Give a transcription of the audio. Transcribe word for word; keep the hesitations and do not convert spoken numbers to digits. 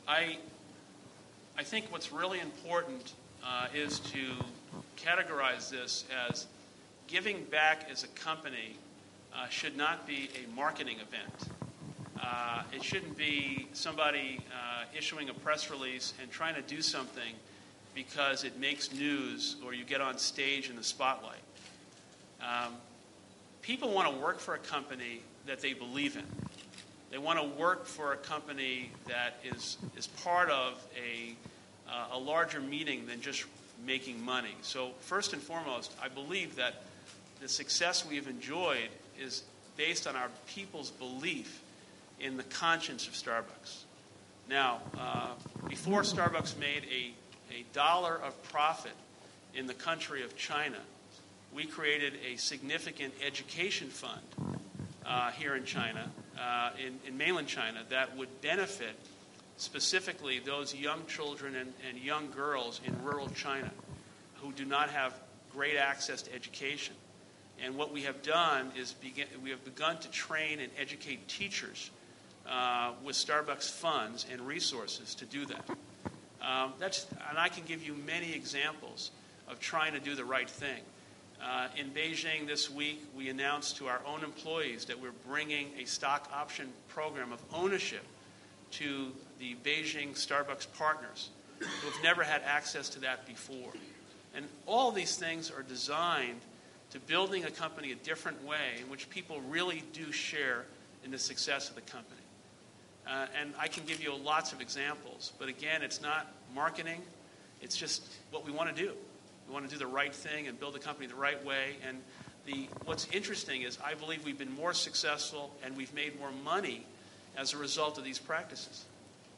I, I think what's really important uh, is to categorize this as giving back as a company uh, should not be a marketing event. Uh, it shouldn't be somebody uh, issuing a press release and trying to do something because it makes news or you get on stage in the spotlight. Um, people want to work for a company that they believe in. They want to work for a company that is, is part of a, uh, a larger meaning than just making money. So first and foremost, I believe that the success we've enjoyed is based on our people's belief in the conscience of Starbucks. Now, uh, before Starbucks made a, a dollar of profit in the country of China, we created a significant education fund uh, here in China, uh, in, in mainland China, that would benefit specifically those young children and, and young girls in rural China who do not have great access to education. And what we have done is begin, we have begun to train and educate teachers uh, with Starbucks funds and resources to do that. Um, that's, and I can give you many examples of trying to do the right thing. Uh, in Beijing this week, we announced to our own employees that we're bringing a stock option program of ownership to the Beijing Starbucks partners who have never had access to that before. And all these things are designed to building a company a different way in which people really do share in the success of the company. Uh, and I can give you lots of examples, but again, it's not marketing, it's just what we want to do. We want to do the right thing and build a company the right way. And the, what's interesting is I believe we've been more successful and we've made more money as a result of these practices.